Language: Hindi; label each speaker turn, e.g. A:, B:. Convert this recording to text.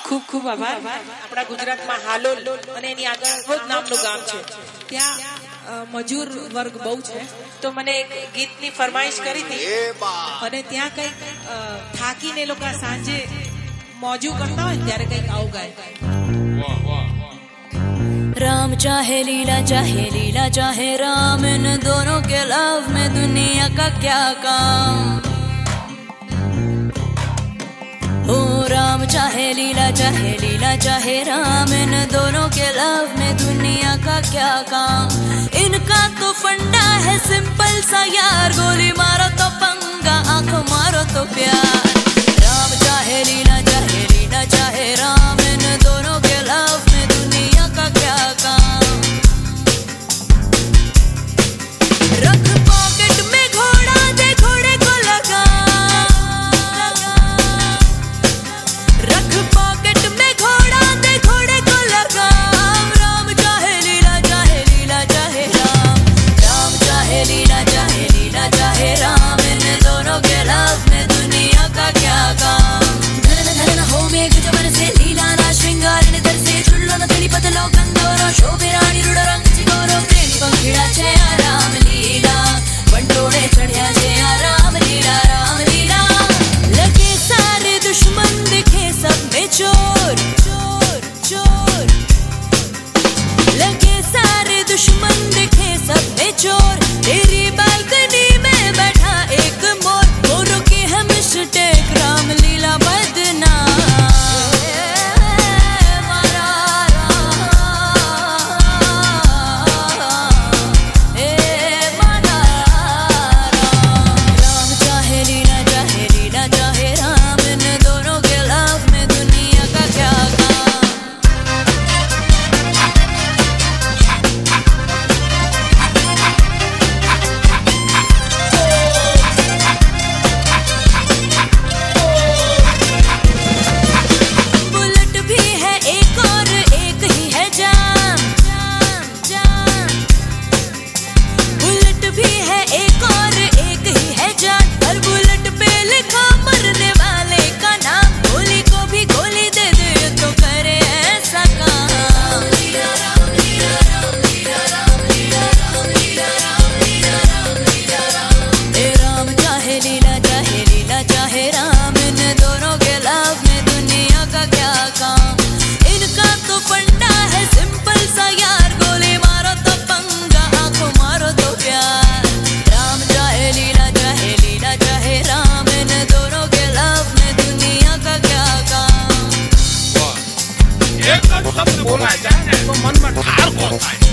A: ખૂબ ખૂબ આભાર. આપણા ગુજરાતમાં હાલોલ અને એની આગળ રોજ નામનું ગામ છે, ત્યાં મજૂર વર્ગ બહુ છે. તો મને એક ગીતની ફરમાઈશ કરી હતી અને ત્યાં કંઈક થાકીને લોકો સાંજે મોજું કરતા હોય ત્યારે કંઈક આવું ગાય.
B: राम चाहे लीला चाहे राम, इन दोनों के लव में दुनिया का क्या काम. ओ राम चाहे लीला चाहे राम, इन दोनों के लव में दुनिया का क्या काम. इनका तो फंडा है सिंपल सा यार, गोली मारो तो पंगा, आंख मारो तो प्यार. राम चाहे लीला चाहे राम, इन दोनों के लव में दुनिया का क्या काम. रख पॉकेट में घोड़ा, दे घोड़े को लगा. रख पॉकेट में घोड़ा, दे घोड़े को लगा. राम चाहे लीला चाहे राम, राम चाहे लीला चाहे राम, इन दोनों के लव में दुनिया का क्या काम. हो मेघ जबर से लीला ना श्रृंगार निधर से चुल्लो न तड़ी पतलो गंधोरो शोभे राणी रूढ़ रंग चिगोरो प्रेमी पंखीड़ा छे राम लीला बंटोड़े चढ़िया छे राम लीला राम लीला. लगे सारे दुश्मन दिखे सब में चोर चोर चोर. लगे सारे दुश्मन दिखे सब में चोर. तेरी बालकनी में बैठा एक मोर, मोरों की है मिस्टेक राम लीला बदनाम.
C: बोला जाए ना तो मन में ठार होता है.